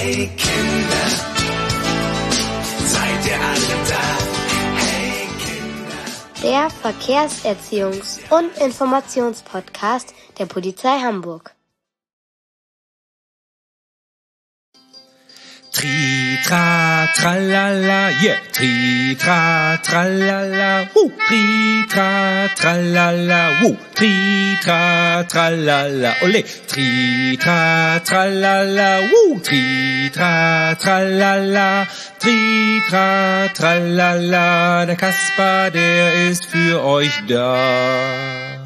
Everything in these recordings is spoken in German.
Hey Kinder, seid ihr alle da? Hey Kinder. Der Verkehrserziehungs- und Informationspodcast der Polizei Hamburg. Tri, tra, tralala, yeah. Tri, tra, tralala, Tri, tra, tralala, Tri, tra, tralala, ole. Tri, tra, tralala, Tri, tra, tralala, Tri, tra, tralala. Der Kasper, der ist für euch da.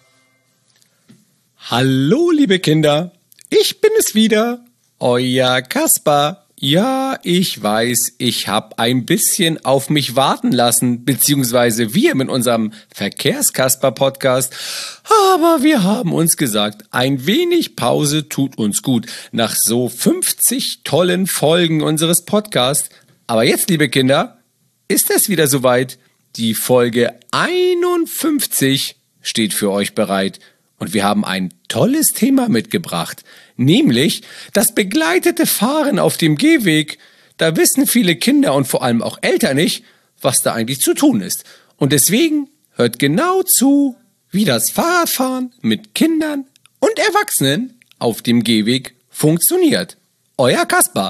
Hallo, liebe Kinder. Ich bin es wieder, euer Kasper. Ja, ich weiß, ich habe ein bisschen auf mich warten lassen, beziehungsweise wir mit unserem Verkehrskasper-Podcast. Aber wir haben uns gesagt, ein wenig Pause tut uns gut nach so 50 tollen Folgen unseres Podcasts. Aber jetzt, liebe Kinder, ist es wieder soweit. Die Folge 51 steht für euch bereit. Und wir haben ein tolles Thema mitgebracht, nämlich das begleitete Fahren auf dem Gehweg. Da wissen viele Kinder und vor allem auch Eltern nicht, was da eigentlich zu tun ist. Und deswegen hört genau zu, wie das Fahrradfahren mit Kindern und Erwachsenen auf dem Gehweg funktioniert. Euer Kasper.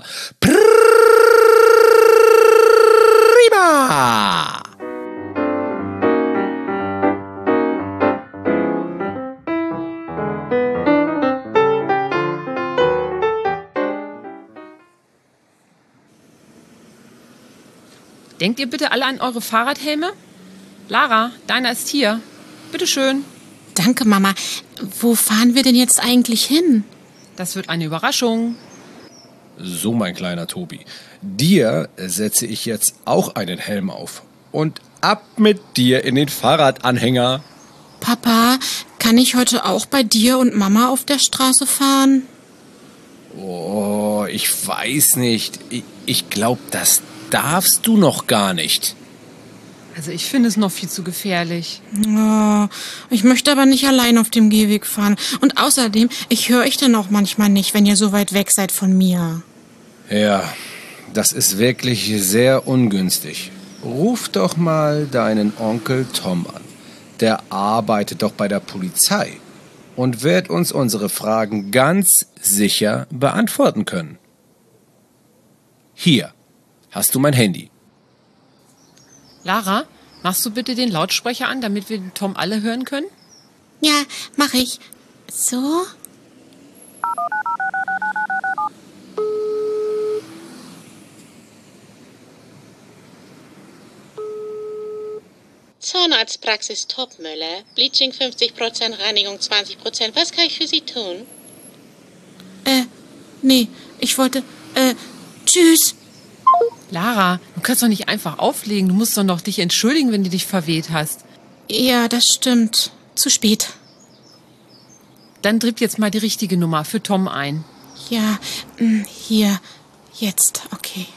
Prima! Denkt ihr bitte alle an eure Fahrradhelme? Lara, deiner ist hier. Bitteschön. Danke, Mama. Wo fahren wir denn jetzt eigentlich hin? Das wird eine Überraschung. So, mein kleiner Tobi, dir setze ich jetzt auch einen Helm auf. Und ab mit dir in den Fahrradanhänger. Papa, kann ich heute auch bei dir und Mama auf der Straße fahren? Oh, ich weiß nicht. Ich glaube, das darfst du noch gar nicht. Also ich finde es noch viel zu gefährlich. Oh, ich möchte aber nicht allein auf dem Gehweg fahren. Und außerdem, ich höre euch dann auch manchmal nicht, wenn ihr so weit weg seid von mir. Ja, das ist wirklich sehr ungünstig. Ruf doch mal deinen Onkel Tom an. Der arbeitet doch bei der Polizei und wird uns unsere Fragen ganz sicher beantworten können. Hier hast du mein Handy. Lara, machst du bitte den Lautsprecher an, damit wir den Tom alle hören können? Ja, mach ich. So? Zahnarztpraxis Topmüller, Bleaching 50%, Reinigung 20%. Was kann ich für Sie tun? Nee, ich wollte, tschüss. Lara, du kannst doch nicht einfach auflegen. Du musst doch noch dich entschuldigen, wenn du dich verweht hast. Ja, das stimmt. Zu spät. Dann drückt jetzt mal die richtige Nummer für Tom ein. Ja, hier, jetzt, okay.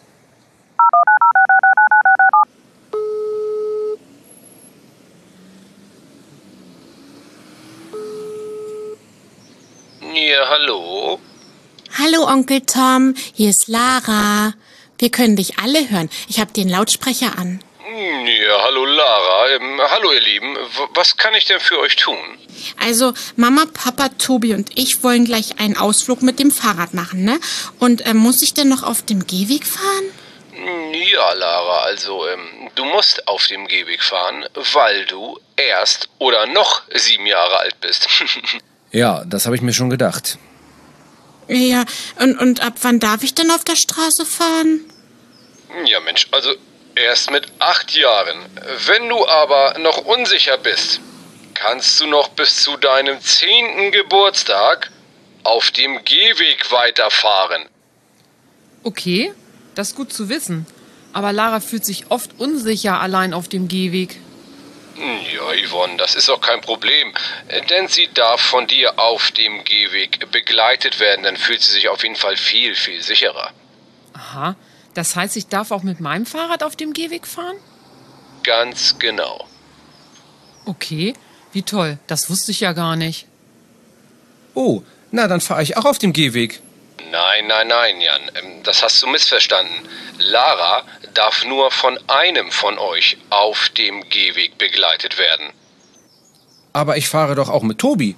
Ja, hallo? Hallo, Onkel Tom, hier ist Lara. Wir können dich alle hören. Ich habe den Lautsprecher an. Ja, hallo Lara. Hallo ihr Lieben. Was kann ich denn für euch tun? Also, Mama, Papa, Tobi und ich wollen gleich einen Ausflug mit dem Fahrrad machen, ne? Und muss ich denn noch auf dem Gehweg fahren? Ja, Lara, also du musst auf dem Gehweg fahren, weil du erst oder noch 7 Jahre alt bist. Ja, das habe ich mir schon gedacht. Ja, und ab wann darf ich denn auf der Straße fahren? Ja, Mensch, also erst mit 8 Jahren. Wenn du aber noch unsicher bist, kannst du noch bis zu deinem 10. Geburtstag auf dem Gehweg weiterfahren. Okay, das ist gut zu wissen. Aber Lara fühlt sich oft unsicher allein auf dem Gehweg. Ja, Yvonne, das ist auch kein Problem, denn sie darf von dir auf dem Gehweg begleitet werden, dann fühlt sie sich auf jeden Fall viel, viel sicherer. Aha, das heißt, ich darf auch mit meinem Fahrrad auf dem Gehweg fahren? Ganz genau. Okay, wie toll, das wusste ich ja gar nicht. Oh, na dann fahre ich auch auf dem Gehweg. Nein, Jan. Das hast du missverstanden. Lara darf nur von einem von euch auf dem Gehweg begleitet werden. Aber ich fahre doch auch mit Tobi.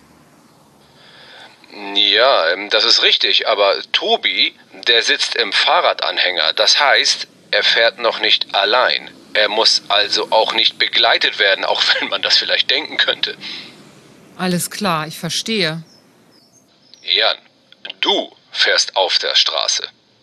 Ja, das ist richtig, aber Tobi, der sitzt im Fahrradanhänger. Das heißt, er fährt noch nicht allein. Er muss also auch nicht begleitet werden, auch wenn man das vielleicht denken könnte. Alles klar, ich verstehe. Jan, du fährst auf der Straße.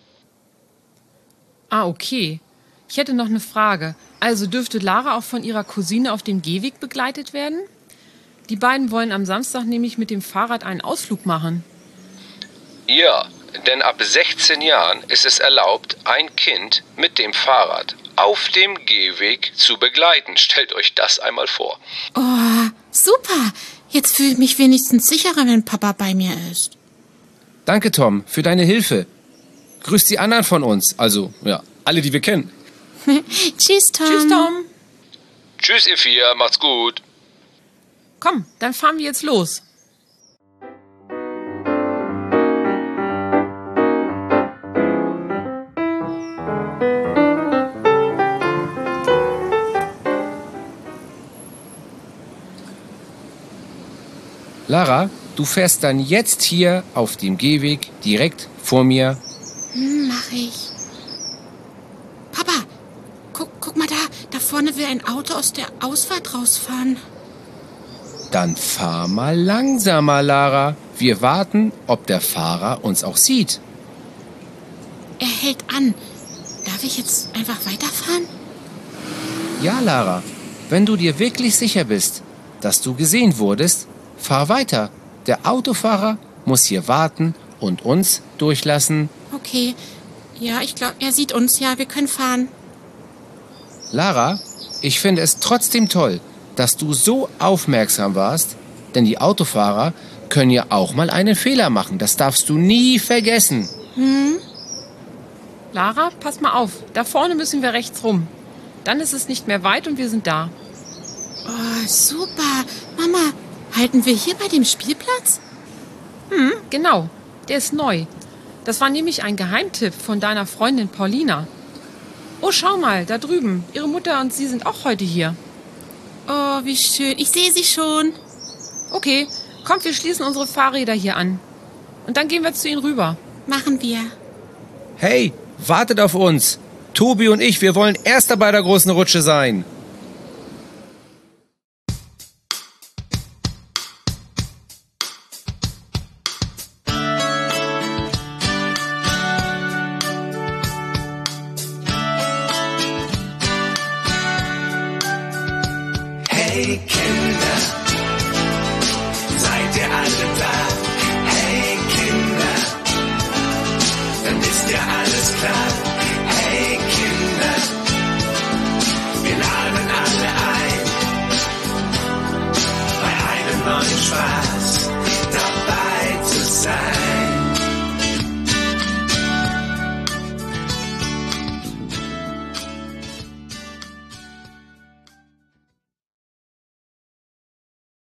Ah, okay. Ich hätte noch eine Frage. Also dürfte Lara auch von ihrer Cousine auf dem Gehweg begleitet werden? Die beiden wollen am Samstag nämlich mit dem Fahrrad einen Ausflug machen. Ja, denn ab 16 Jahren ist es erlaubt, ein Kind mit dem Fahrrad auf dem Gehweg zu begleiten. Stellt euch das einmal vor. Oh, super. Jetzt fühle ich mich wenigstens sicherer, wenn Papa bei mir ist. Danke, Tom, für deine Hilfe. Grüß die anderen von uns, also, ja, alle, die wir kennen. Tschüss, Tom. Tschüss, Tom. Tschüss, ihr vier, macht's gut. Komm, dann fahren wir jetzt los. Lara, du fährst dann jetzt hier auf dem Gehweg direkt vor mir. Mach ich. Papa, guck mal da. Da vorne will ein Auto aus der Ausfahrt rausfahren. Dann fahr mal langsamer, Lara. Wir warten, ob der Fahrer uns auch sieht. Er hält an. Darf ich jetzt einfach weiterfahren? Ja, Lara, wenn du dir wirklich sicher bist, dass du gesehen wurdest, fahr weiter. Der Autofahrer muss hier warten und uns durchlassen. Okay. Ja, ich glaube, er sieht uns. Ja, wir können fahren. Lara, ich finde es trotzdem toll, dass du so aufmerksam warst, denn die Autofahrer können ja auch mal einen Fehler machen. Das darfst du nie vergessen. Lara, pass mal auf. Da vorne müssen wir rechts rum. Dann ist es nicht mehr weit und wir sind da. Oh, super. Mama, halten wir hier bei dem Spielplatz? Genau, der ist neu. Das war nämlich ein Geheimtipp von deiner Freundin Paulina. Oh, schau mal, da drüben. Ihre Mutter und sie sind auch heute hier. Oh, wie schön. Ich sehe sie schon. Okay, kommt, wir schließen unsere Fahrräder hier an. Und dann gehen wir zu ihnen rüber. Machen wir. Hey, wartet auf uns. Tobi und ich, wir wollen Erster bei der großen Rutsche sein.